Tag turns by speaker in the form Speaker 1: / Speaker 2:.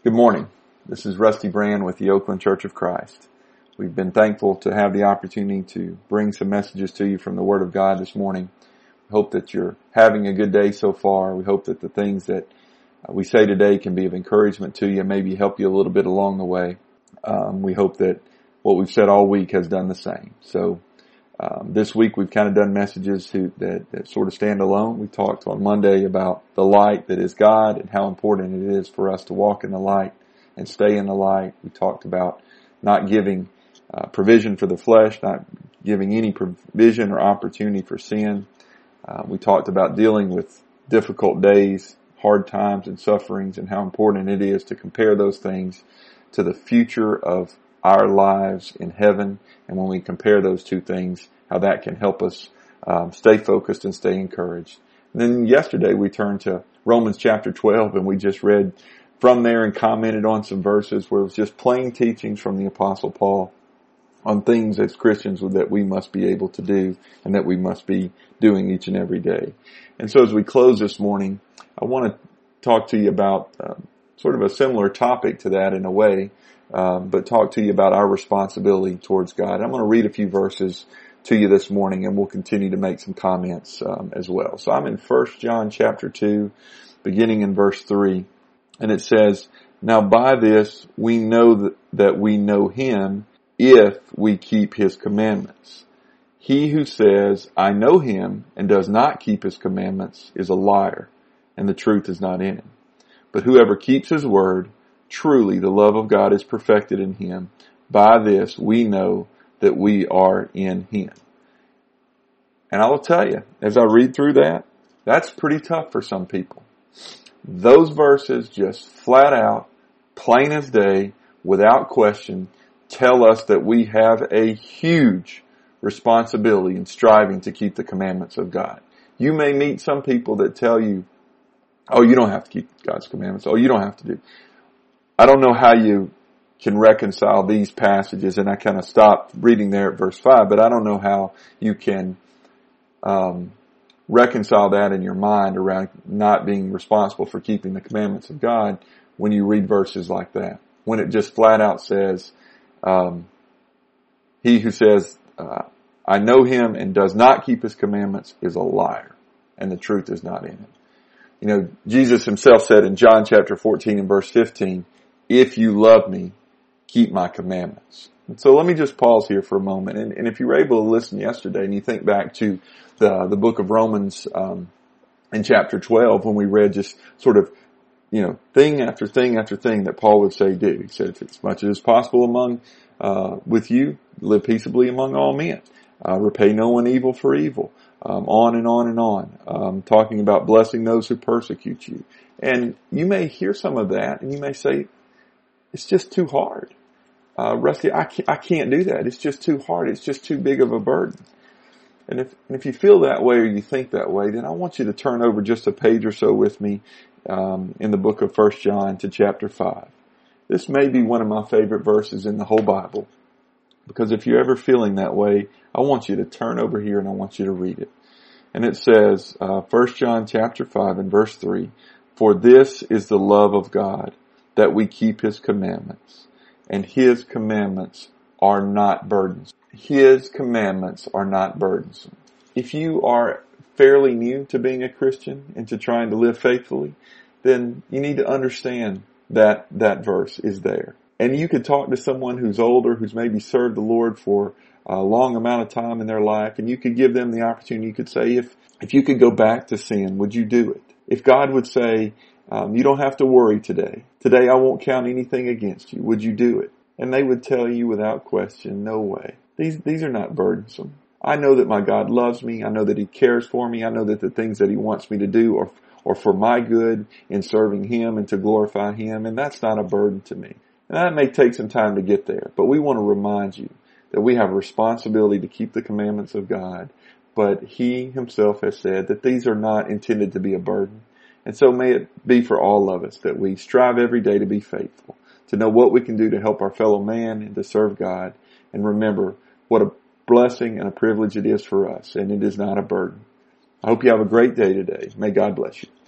Speaker 1: Good morning. This is Rusty Brand with the Oakland Church of Christ. We've been thankful to have the opportunity to bring some messages to you from the Word of God this morning. We hope that you're having a good day so far. We hope that the things that we say today can be of encouragement to you, maybe help you a little bit along the way. We hope that what we've said all week has done the same. So this week we've kind of done messages that sort of stand alone. We talked on Monday about the light that is God and how important it is for us to walk in the light and stay in the light. We talked about not giving provision for the flesh, not giving any provision or opportunity for sin. We talked about dealing with difficult days, hard times and sufferings, and how important it is to compare those things to the future of our lives in heaven. And when we compare those two things, how that can help us stay focused and stay encouraged. And then yesterday we turned to Romans chapter 12, and we just read from there and commented on some verses where it was just plain teachings from the Apostle Paul on things as Christians that we must be able to do and that we must be doing each and every day. And so as we close this morning, I want to talk to you about sort of a similar topic to that in a way, but talk to you about our responsibility towards God. I'm going to read a few verses to you this morning, and we'll continue to make some comments as well. So I'm in 1 John chapter 2, beginning in verse 3, and it says, "Now by this we know that we know Him if we keep His commandments. He who says, 'I know Him,' and does not keep His commandments is a liar, and the truth is not in him. But whoever keeps His word, truly the love of God is perfected in him. By this we know that we are in Him." And I will tell you, as I read through that, that's pretty tough for some people. Those verses just flat out, plain as day, without question, tell us that we have a huge responsibility in striving to keep the commandments of God. You may meet some people that tell you, "Oh, you don't have to keep God's commandments. Oh, you don't have to do." I don't know how you can reconcile these passages, and I kind of stopped reading there at verse 5, but I don't know how you can reconcile that in your mind around not being responsible for keeping the commandments of God when you read verses like that. When it just flat out says, he who says, "I know Him," and does not keep His commandments is a liar, and the truth is not in him. You know, Jesus Himself said in John chapter 14 and verse 15, "If you love me, keep my commandments." And so let me just pause here for a moment. And if you were able to listen yesterday and you think back to the book of Romans in chapter 12, when we read just sort of, thing after thing after thing that Paul would say do. He said, "If as much as possible with you, live peaceably among all men. Repay no one evil for evil." On and on and on. Talking about blessing those who persecute you. And you may hear some of that and you may say, "It's just too hard. Rusty, I can't do that. It's just too hard. It's just too big of a burden." And if you feel that way or you think that way, then I want you to turn over just a page or so with me in the book of 1 John to chapter 5. This may be one of my favorite verses in the whole Bible, because if you're ever feeling that way, I want you to turn over here and I want you to read it. And it says, 1 John chapter 5 and verse 3, "For this is the love of God, that we keep His commandments, and His commandments are not burdensome." His commandments are not burdensome. If you are fairly new to being a Christian and to trying to live faithfully, then you need to understand that that verse is there. And you could talk to someone who's older, who's maybe served the Lord for a long amount of time in their life, and you could give them the opportunity. You could say, if you could go back to sin, would you do it? If God would say, "You don't have to worry today. Today I won't count anything against you," would you do it? And they would tell you without question, "No way. These are not burdensome. I know that my God loves me. I know that He cares for me. I know that the things that He wants me to do are for my good in serving Him and to glorify Him, and that's not a burden to me." And that may take some time to get there, but we want to remind you that we have a responsibility to keep the commandments of God, but He Himself has said that these are not intended to be a burden. And so may it be for all of us that we strive every day to be faithful, to know what we can do to help our fellow man and to serve God, and remember what a blessing and a privilege it is for us, and it is not a burden. I hope you have a great day today. May God bless you.